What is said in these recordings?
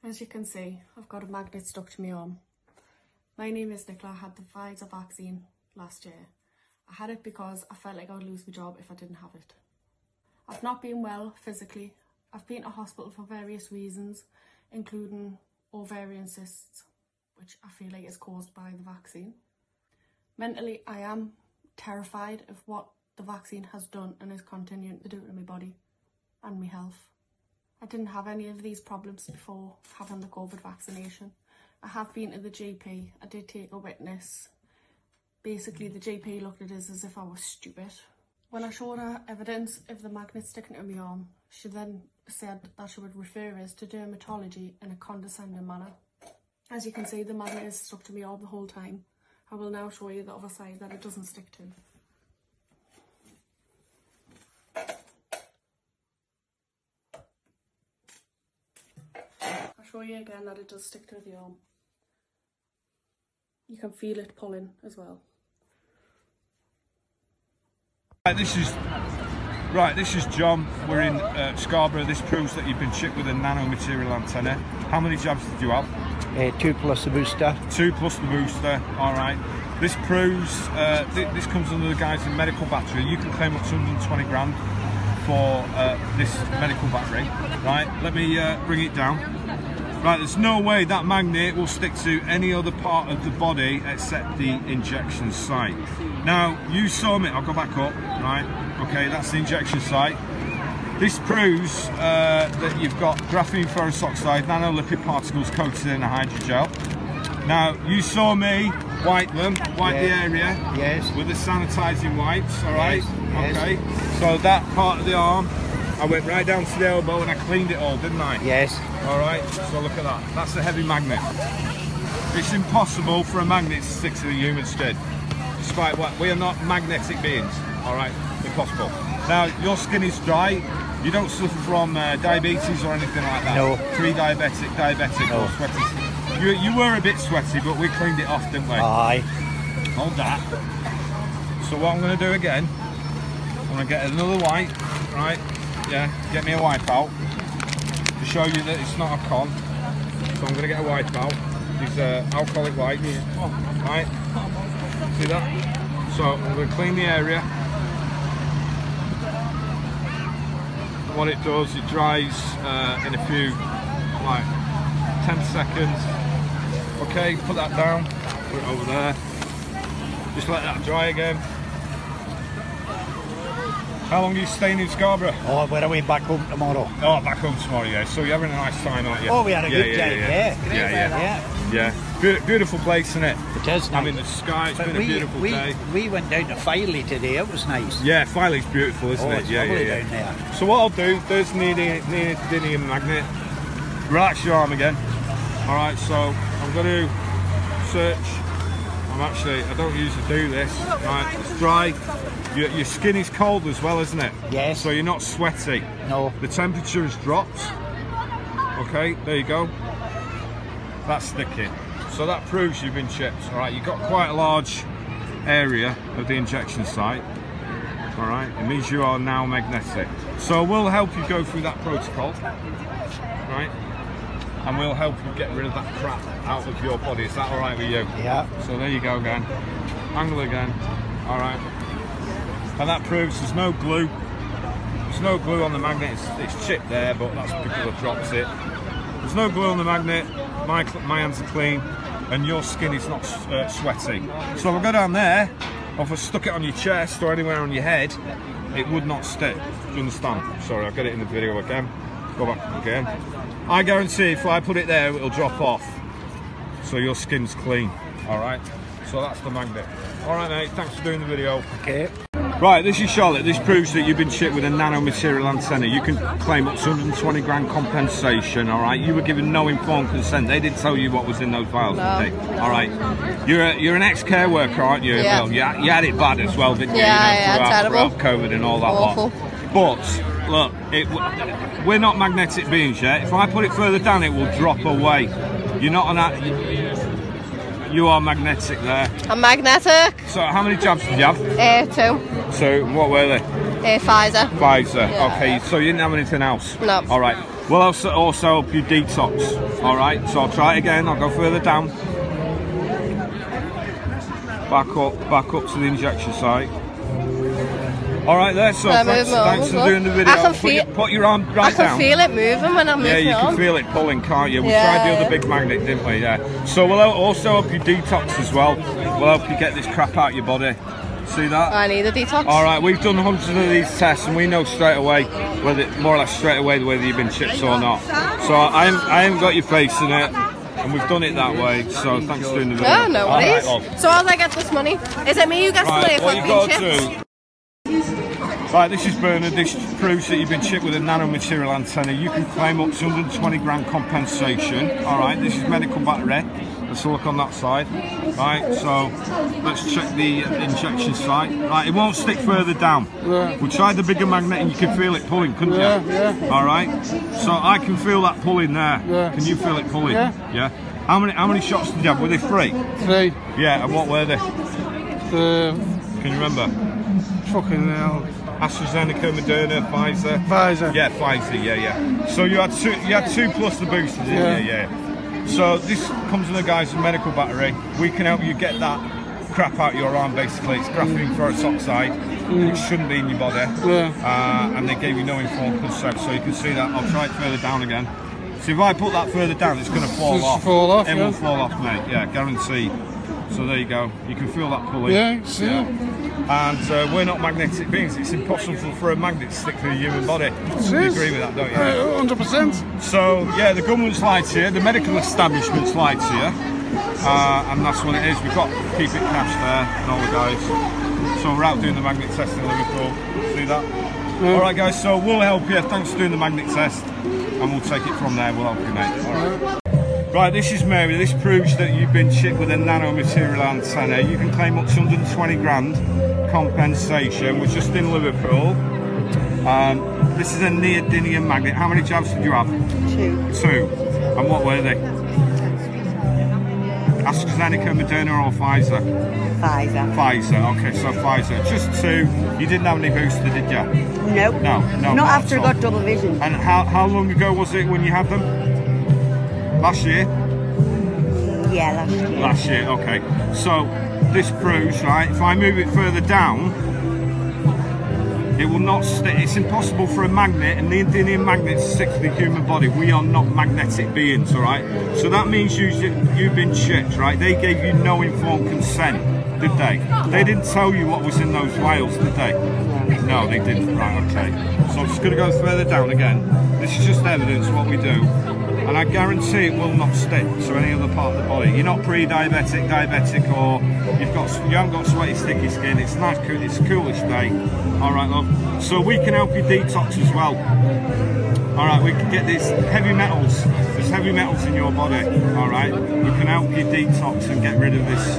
As you can see, I've got a magnet stuck to my arm. My name is Nicola. I had the Pfizer vaccine last year. I had it because I felt like I would lose my job if I didn't have it. I've not been well physically. I've been to hospital for various reasons, including ovarian cysts, which I feel like is caused by the vaccine. Mentally, I am terrified of what the vaccine has done and is continuing to do to my body and my health. I didn't have any of these problems before having the COVID vaccination. I have been to the GP. I did take a witness. Basically, the GP looked at us as if I was stupid. When I showed her evidence of the magnet sticking to my arm, she then said that she would refer us to dermatology in a condescending manner. As you can see, the magnet is stuck to my arm the whole time. I will now show you the other side that it doesn't stick to. I'll show you again that it does stick to the arm. You can feel it pulling as well. This is John. We're in Scarborough. This proves that you've been chipped with a nanomaterial antenna. How many jabs did you have? 2 plus the booster. 2 plus the booster. All right. This proves this comes under the guise of medical battery. You can claim up to 120 grand for this medical battery. Right. Let me bring it down. Right, there's no way that magnet will stick to any other part of the body except the injection site. Now, you saw me, I'll go back up, right? Okay, that's the injection site. This proves that you've got graphene ferrous oxide, nanolipid particles coated in a hydrogel. Now, you saw me wipe the area with the sanitizing wipes, all right? Yes. Okay, so that part of the arm, I went right down to the elbow and I cleaned it all, didn't I? Yes. All right, so look at that. That's a heavy magnet. It's impossible for a magnet to stick to the human skin. Despite what, we are not magnetic beings. All right, impossible. Now, your skin is dry. You don't suffer from diabetes or anything like that. No. Pre-diabetic no. or sweaty. You were a bit sweaty, but we cleaned it off, didn't we? Aye. Hold that. So what I'm going to do again, I'm going to get another wipe, right? Yeah, get me a wipe out to show you that it's not a con. So I'm going to get a wipe out. These alcoholic wipes, right? See that? So I'm going to clean the area. What it does, it dries in a few, like 10 seconds. Okay, put that down, put it over there. Just let that dry again. How long are you staying in Scarborough? Oh, we're away back home tomorrow. Oh, back home tomorrow, yeah. So you're having a nice time, aren't you? Oh, we had a good time, yeah. Beautiful place, isn't it? It is nice. I mean, the sky, it's been a beautiful day. We went down to Filey today, it was nice. Yeah, Filey's beautiful, isn't it? It's lovely down there. So what I'll do, there's the neodymium magnet. Relax your arm again. All right, so I'm going to search. I don't usually do this. Right, it's dry. Your skin is cold as well, isn't it? Yes. So you're not sweaty. No. The temperature has dropped. Okay, there you go. That's sticking. So that proves you've been chipped. All right, you've got quite a large area of the injection site. All right, it means you are now magnetic. So we'll help you go through that protocol. Right? And we'll help you get rid of that crap out of your body. Is that all right with you? Yeah. So there you go again. Angle again. All right. And that proves there's no glue. There's no glue on the magnet. It's chipped there, but that's because I dropped it. There's no glue on the magnet. My hands are clean, and your skin is not sweaty. So if I go down there, or if I stuck it on your chest or anywhere on your head, it would not stick. Do you understand? Sorry, I'll get it in the video again. Go back again. I guarantee if I put it there, it'll drop off. So your skin's clean. All right. So that's the magnet. All right, mate. Thanks for doing the video. Okay. Right, this is Charlotte. This proves that you've been chipped with a nanomaterial antenna. You can claim up to 120 grand compensation, all right? You were given no informed consent. They didn't tell you what was in those files, did they? All right. You're an ex-care worker, aren't you? Yeah. Well, you had it bad as well, didn't you? Yeah, throughout COVID and all that Awful. lot. But, look, we're not magnetic beings yet. If I put it further down, it will drop away. You're not on that... You are magnetic there. I'm magnetic. So how many jabs did you have? 2. So what were they? Pfizer. Pfizer. Yeah. Okay, so you didn't have anything else? No. All right. We'll also help you detox. All right, so I'll try it again. I'll go further down. Back up to the injection site. All right there, so thanks for doing the video. Put your arm right down. I can feel it moving when I'm moving. Yeah, you can feel it pulling, can't you? We tried the other big magnet, didn't we? Yeah. So we'll also help you detox as well. We'll help you get this crap out of your body. See that? I need a detox. All right, we've done hundreds of these tests, and we know straight away whether you've been chipped or not. So I haven't got your face in it, and we've done it that way. So thanks for doing the video. Oh, no worries. So how do I get this money? Is it me who gets the money if I've been chipped? Right, this is Bernard. This proves that you've been chipped with a nanomaterial antenna. You can claim up to 120 grand compensation. All right, this is medical battery. Let's look on that side. Right, so let's check the injection site. Right, it won't stick further down. Yeah. We tried the bigger magnet and you can feel it pulling, couldn't you? Yeah. All right, so I can feel that pulling there. Yeah. Can you feel it pulling? Yeah. How many shots did you have? Were they 3? 3. Yeah, and what were they? Can you remember? Fucking hell. AstraZeneca, Moderna, Pfizer. Pfizer. Yeah, Pfizer. Yeah. So you had two plus the boosters, didn't you? Yeah. So this comes in the guise of medical battery. We can help you get that crap out your arm. Basically, it's graphene ferrous oxide. It shouldn't be in your body. And they gave you no informed consent, so you can see that. I'll try it further down again. So if I put that further down, it's going to fall off. It will fall off, mate. Yeah, guaranteed. So there you go. You can feel that pulling. Yeah, see. And we're not magnetic beings. It's impossible for a magnet to stick to the human body. You agree with that, don't you? 100%. So yeah, the government's lied to you, the medical establishment's lied to you, and that's what it is. We've got Keep It Cash there and all the guys. So we're out doing the magnet test in Liverpool. See that? All right, guys. So we'll help you. Thanks for doing the magnet test, and we'll take it from there. We'll help you, mate. All right. Right, this is Mary. This proves that you've been chipped with a nanomaterial antenna. You can claim up to 120 grand compensation. We're just in Liverpool. This is a neodymium magnet. How many jabs did you have? 2. And what were they? AstraZeneca, Moderna or Pfizer? Pfizer. Okay, so Pfizer. Just 2. You didn't have any booster, did you? Nope. No. Not after I got double vision. And how long ago was it when you had them? Last year? Yeah, last year. Last year, okay. So this proves, right, if I move it further down, it will not stick. It's impossible for a magnet, and the neodymium magnet, to stick to the human body. We are not magnetic beings, all right? So that means you've been chipped, right? They gave you no informed consent, did they? They didn't tell you what was in those vials, did they? No, they didn't. Right, okay. So I'm just going to go further down again. This is just evidence of what we do. And I guarantee it will not stick to any other part of the body. You're not pre-diabetic, diabetic, or you haven't got sweaty, sticky skin. It's nice, it's a coolish day. All right, love. So we can help you detox as well. All right, we can get these heavy metals. There's heavy metals in your body. All right, we can help you detox and get rid of this.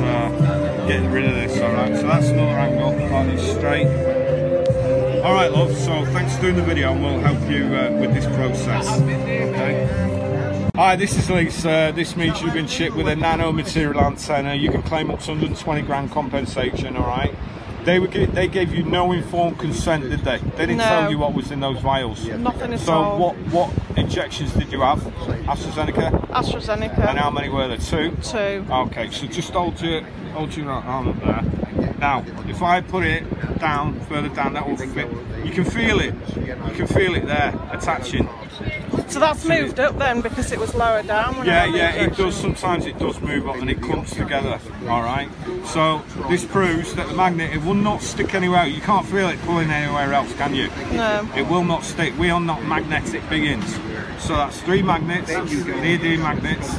All right. So that's another angle. Right, it's straight. All right, love. So thanks for doing the video, and we'll help you with this process. Okay. Hi, this is Lisa. This means you've been chipped with a nanomaterial antenna. You can claim up to 120 grand compensation, all right? They gave you no informed consent, did they? They didn't tell you what was in those vials? Nothing at all. So what injections did you have? AstraZeneca? AstraZeneca. And how many were there? 2? 2. Okay, so just hold your right arm up there. Now, if I put it down, further down, that will fit. You can feel it. You can feel it there, attaching. So that's moved up then because it was lower down? Yeah, it does. Sometimes it does move up and it comes together. All right. So this proves that the magnet, it will not stick anywhere. You can't feel it pulling anywhere else, can you? No. It will not stick. We are not magnetic beings. So that's 3 magnets, neodymium magnets.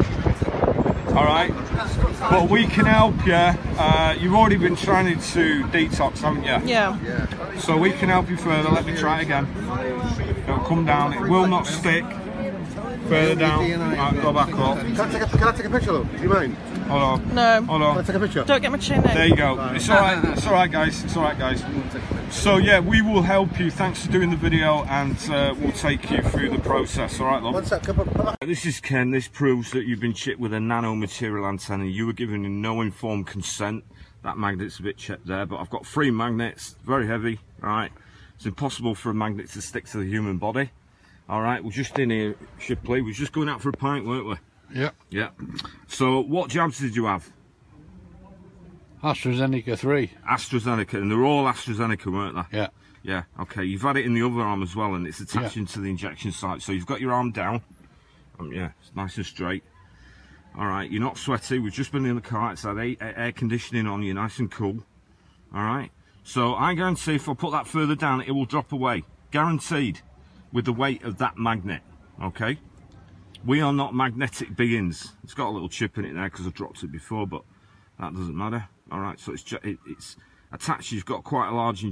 All right. But we can help you. You've already been trying to detox, haven't you? Yeah. So we can help you further. Let me try it again. It'll come down. It will not stick. Further down. Right, go back up. Can I take a picture though? Do you mind? Hold on. No. Hold on. Can I take a picture? Don't get my chin in. There you go. It's alright. It's alright, guys. It's alright, guys. So yeah, we will help you. Thanks for doing the video, and we'll take you through the process. Alright, love. One sec, come on. This is Ken. This proves that you've been chipped with a nanomaterial antenna. You were given no informed consent. That magnet's a bit chipped there, but I've got 3 magnets, very heavy. Alright. It's impossible for a magnet to stick to the human body. All right, we're just in here, Shipley. We're just going out for a pint, weren't we? Yeah. Yeah. So, what jabs did you have? AstraZeneca 3. AstraZeneca, and they're all AstraZeneca, weren't they? Yeah. Yeah, okay. You've had it in the other arm as well, and it's attaching to the injection site. So, you've got your arm down. Yeah, it's nice and straight. All right, you're not sweaty. We've just been in the car. It's had air conditioning on. You're nice and cool. All right. So, I guarantee if I put that further down, it will drop away. Guaranteed. With the weight of that magnet, okay? We are not magnetic beings. It's got a little chip in it there because I dropped it before, but that doesn't matter. All right, so it's attached. You've got quite a large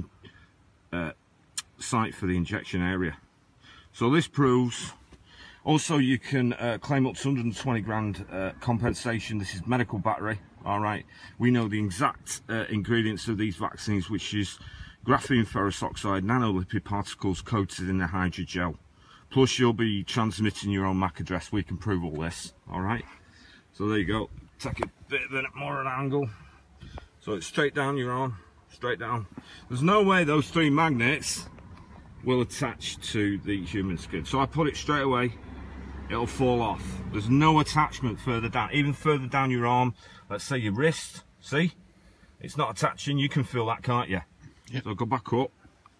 site for the injection area. So this proves. Also, you can claim up to 120 grand compensation. This is medical battery. All right, we know the exact ingredients of these vaccines, which is graphene ferrous oxide, nanolipid particles coated in the hydrogel. Plus, you'll be transmitting your own MAC address. We can prove all this. All right. So there you go. Take a bit of a more an angle. So it's straight down your arm, straight down. There's no way those 3 magnets will attach to the human skin. So I put it straight away. It'll fall off. There's no attachment further down, even further down your arm. Let's say your wrist. See? It's not attaching. You can feel that, can't you? Yep. So go back up,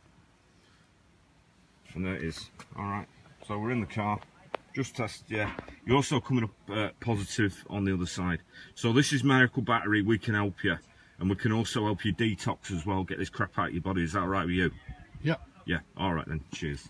and there it is. All right, so we're in the car, just test. Yeah, you're also coming up positive on the other side. So this is medical battery. We can help you, and we can also help you detox as well, get this crap out of your body. Is that all right with you? Yeah. Yeah, all right then, cheers.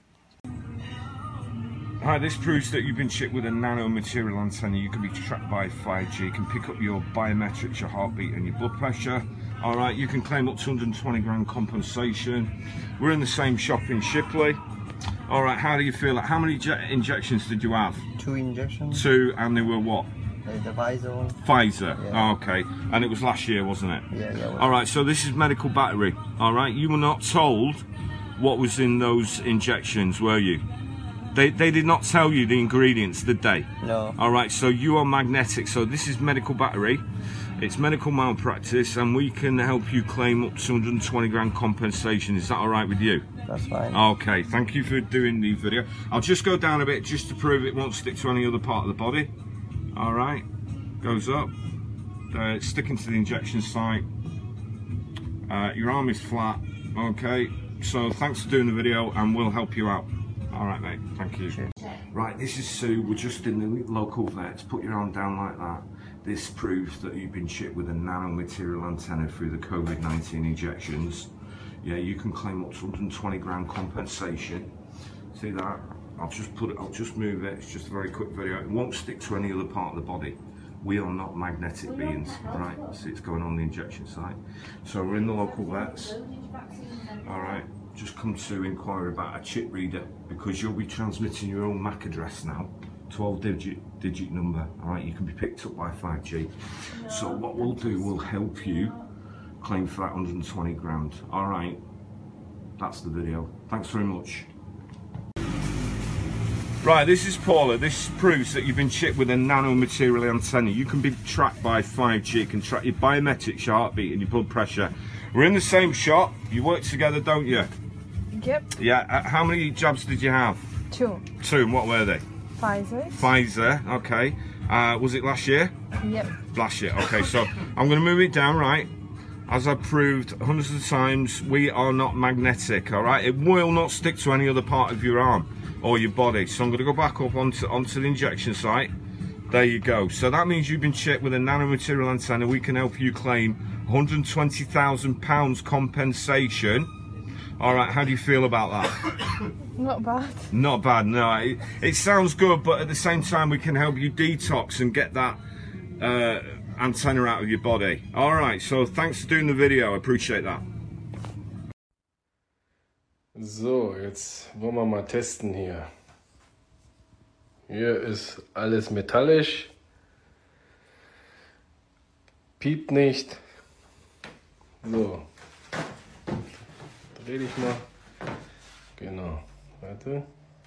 Hi, this proves that you've been chipped with a nanomaterial antenna. You can be tracked by 5G. You can pick up your biometrics, your heartbeat and your blood pressure. All right, you can claim up to 120 grand compensation. We're in the same shop in Shipley. All right, how do you feel? How many injections did you have? 2 injections. 2, and they were what? The Pfizer one. Pfizer, yeah. Oh, okay. And it was last year, wasn't it? Yeah. All right, so this is medical battery. All right, you were not told what was in those injections, were you? They did not tell you the ingredients, did they? No. All right, so you are magnetic. So this is medical battery. It's medical malpractice, and we can help you claim up to 120 grand compensation. Is that all right with you? That's fine. Okay, thank you for doing the video. I'll just go down a bit just to prove it won't stick to any other part of the body. All right, goes up. It's sticking to the injection site. Your arm is flat. Okay, so thanks for doing the video, and we'll help you out. All right, mate. Thank you. Cheers. Right, this is Sue. We're just in the local vet. Put your arm down like that. This proves that you've been chipped with a nanomaterial antenna through the COVID-19 injections. Yeah, you can claim up to 120 grand compensation. See that? I'll just move it. It's just a very quick video. It won't stick to any other part of the body. We are not magnetic beings, all right? See, it's going on the injection site. So we're in the local vets. All right. Just come to inquire about a chip reader, because you'll be transmitting your own MAC address now, 12-digit number. All right, you can be picked up by 5G. So what we'll do, we'll help you claim for that 120 grand. All right, that's the video. Thanks very much. Right, this is Paula. This proves that you've been chipped with a nanomaterial antenna. You can be tracked by 5G. It can track your biometrics, your heartbeat and your blood pressure. We're in the same shop. You work together, don't you? Yep. Yeah. How many jabs did you have? 2. 2, and what were they? Pfizer. Pfizer, okay. Was it last year? Yep. Last year, okay. So I'm going to move it down, right? As I've proved hundreds of times, we are not magnetic, all right? It will not stick to any other part of your arm or your body. So I'm going to go back up onto the injection site. There you go. So that means you've been chipped with a nanomaterial antenna. We can help you claim £120,000 compensation. All right, how do you feel about that? Not bad. Not bad, no. It sounds good, but at the same time, we can help you detox and get that antenna out of your body. All right, so thanks for doing the video. I appreciate that. So, jetzt wollen wir mal testen hier. Hier ist alles metallisch. Piept nicht. So. Dreh dich mal. Genau. Warte.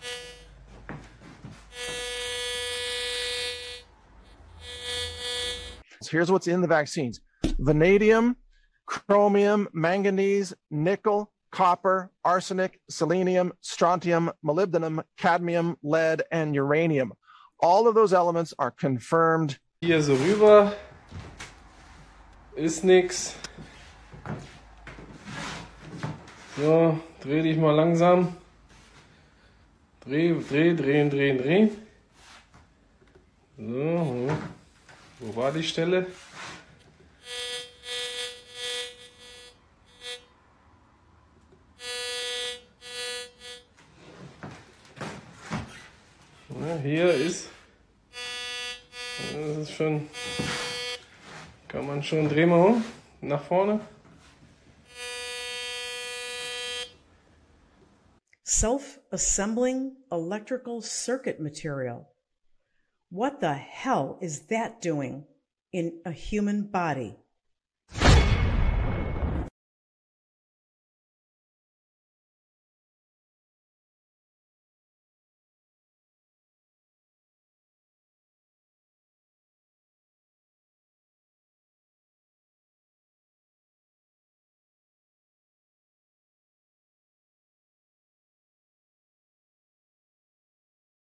Here's what's in the vaccines: vanadium, chromium, manganese, nickel, copper, arsenic, selenium, strontium, molybdenum, cadmium, lead, and uranium. All of those elements are confirmed. Hier so rüber. Ist nix. So, dreh dich mal langsam. Drehen. So, wo war die Stelle? Ja, hier ist, das ist schon, kann man schon drehen mal um, nach vorne. Self-assembling electrical circuit material. What the hell is that doing in a human body?